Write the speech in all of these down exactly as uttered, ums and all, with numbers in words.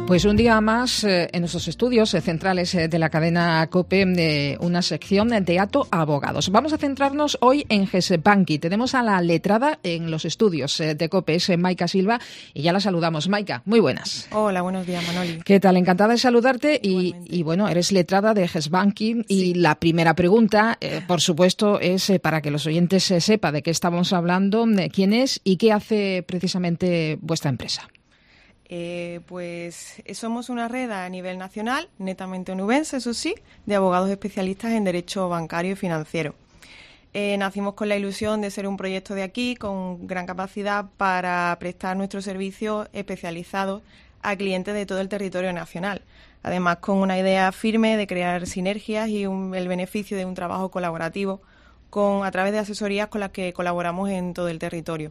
Pues un día más eh, en nuestros estudios eh, centrales eh, de la cadena COPE, de una sección de Ato Abogados. Vamos a centrarnos hoy en GESBanki. Tenemos a la letrada en los estudios eh, de COPE, es eh, Maika Silva, y ya la saludamos. Maika, muy buenas. Hola, buenos días, Manoli. ¿Qué tal? Encantada de saludarte y, y bueno, eres letrada de GESBanki y sí. La primera pregunta, eh, por supuesto, es eh, para que los oyentes eh, sepan de qué estamos hablando, de quién es y qué hace precisamente vuestra empresa. Eh, pues somos una red a nivel nacional, netamente onubense, eso sí, de abogados especialistas en derecho bancario y financiero. Eh, nacimos con la ilusión de ser un proyecto de aquí, con gran capacidad para prestar nuestros servicios especializados a clientes de todo el territorio nacional. Además, con una idea firme de crear sinergias y un, el beneficio de un trabajo colaborativo con, a través de asesorías con las que colaboramos en todo el territorio.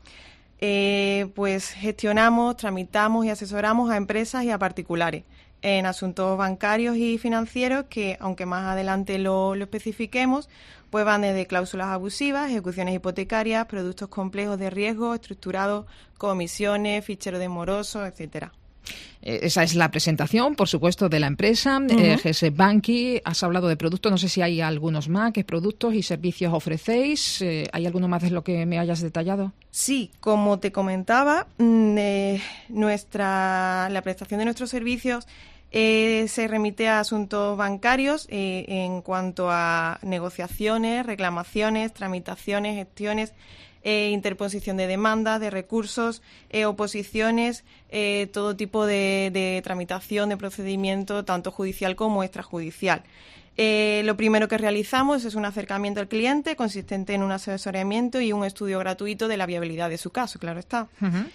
Eh, pues gestionamos, tramitamos y asesoramos a empresas y a particulares en asuntos bancarios y financieros que, aunque más adelante lo, lo especifiquemos, pues van desde cláusulas abusivas, ejecuciones hipotecarias, productos complejos de riesgo, estructurados, comisiones, ficheros de morosos, etcétera. Esa es la presentación, por supuesto, de la empresa, uh-huh. eh, GESBanki. Has hablado de productos, no sé si hay algunos más. ¿Qué productos y servicios ofrecéis? Eh, ¿Hay alguno más de lo que me hayas detallado? Sí, como te comentaba, eh, nuestra la prestación de nuestros servicios eh, se remite a asuntos bancarios eh, en cuanto a negociaciones, reclamaciones, tramitaciones, gestiones, Eh, interposición de demandas, de recursos, eh, oposiciones, eh, todo tipo de, de tramitación, de procedimiento, tanto judicial como extrajudicial. Eh, lo primero que realizamos es un acercamiento al cliente consistente en un asesoramiento y un estudio gratuito de la viabilidad de su caso, claro está. Uh-huh.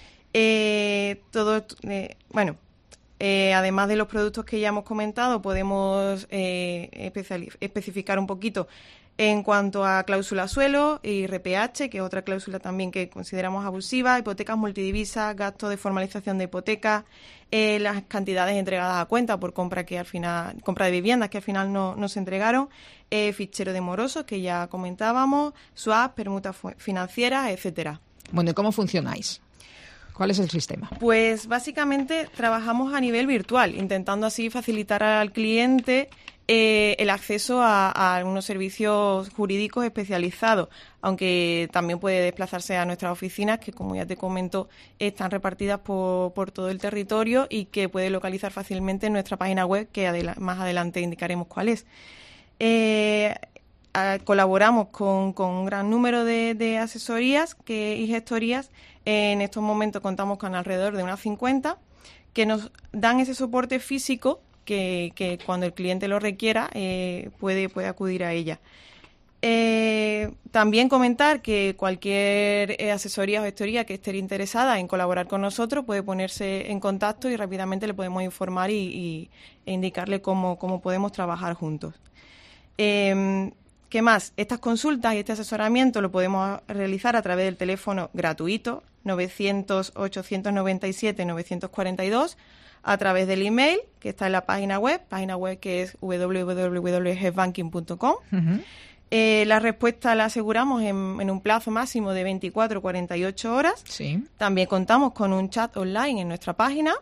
Eh, todo, eh, bueno, eh, además de los productos que ya hemos comentado, podemos eh, especial, especificar un poquito en cuanto a cláusula suelo y R P H, que es otra cláusula también que consideramos abusiva, hipotecas multidivisas, gastos de formalización de hipoteca, eh, las cantidades entregadas a cuenta por compra que al final, compra de viviendas que al final no, no se entregaron, eh, fichero de morosos que ya comentábamos, swap, permutas financieras, etcétera. Bueno, ¿y cómo funcionáis? ¿Cuál es el sistema? Pues básicamente trabajamos a nivel virtual, intentando así facilitar al cliente Eh, el acceso a, a algunos servicios jurídicos especializados, aunque también puede desplazarse a nuestras oficinas, que como ya te comento, están repartidas por, por todo el territorio y que puede localizar fácilmente en nuestra página web, que adela- más adelante indicaremos cuál es. Eh, a, colaboramos con, con un gran número de, de asesorías que, y gestorías. En estos momentos contamos con alrededor de unas cincuenta que nos dan ese soporte físico Que, que cuando el cliente lo requiera eh, puede, puede acudir a ella. Eh, también comentar que cualquier eh, asesoría o gestoría que esté interesada en colaborar con nosotros puede ponerse en contacto y rápidamente le podemos informar y, y, e indicarle cómo, cómo podemos trabajar juntos. Eh, ¿Qué más? Estas consultas y este asesoramiento lo podemos realizar a través del teléfono gratuito novecientos, ochocientos noventa y siete, novecientos cuarenta y dos, a través del email que está en la página web, página web que es doble u doble u doble u punto gesbanking punto com. Uh-huh. Eh, la respuesta la aseguramos en, en un plazo máximo de veinticuatro a cuarenta y ocho horas. Sí. También contamos con un chat online en nuestra página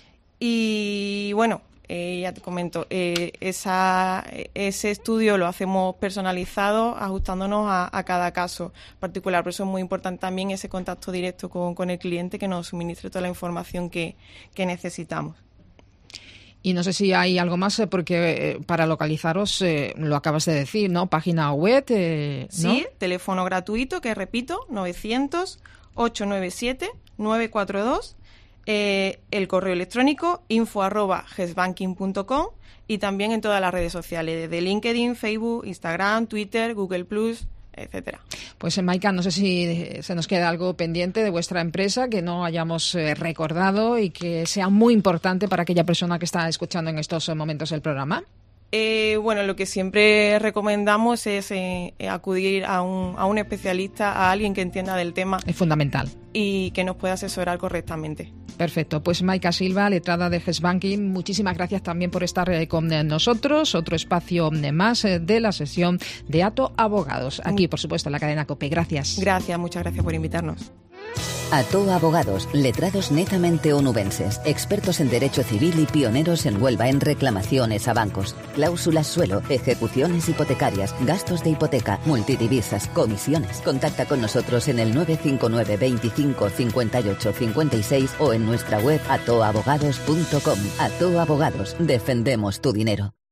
y bueno, eh, ya te comento, eh, esa, ese estudio lo hacemos personalizado, ajustándonos a, a cada caso particular. Por eso es muy importante también ese contacto directo con, con el cliente, que nos suministre toda la información que, que necesitamos. Y no sé si hay algo más, porque eh, para localizaros, eh, lo acabas de decir, ¿no? Página web, eh, ¿no? Sí, teléfono gratuito, que repito, novecientos, ochocientos noventa y siete, novecientos cuarenta y dos. Eh, el correo electrónico info arroba gesbanking punto com y también en todas las redes sociales, desde LinkedIn, Facebook, Instagram, Twitter, Google plus, etcétera. Pues Maika, no sé si se nos queda algo pendiente de vuestra empresa que no hayamos eh, recordado y que sea muy importante para aquella persona que está escuchando en estos momentos el programa. Eh, bueno, lo que siempre recomendamos es eh, acudir a un, a un especialista, a alguien que entienda del tema. Es fundamental. Y que nos pueda asesorar correctamente. Perfecto. Pues Maika Silva, letrada de GESBanki, muchísimas gracias también por estar eh, con nosotros. Otro espacio más eh, de la sesión de Ato Abogados. Aquí, por supuesto, en la cadena COPE. Gracias. Gracias, muchas gracias por invitarnos. Ató Abogados, letrados netamente onubenses, expertos en derecho civil y pioneros en Huelva en reclamaciones a bancos, cláusulas suelo, ejecuciones hipotecarias, gastos de hipoteca, multidivisas, comisiones. Contacta con nosotros en el nueve cinco nueve veinticinco cincuenta y ocho cincuenta y seis o en nuestra web ato abogados punto com. Ató Abogados, defendemos tu dinero.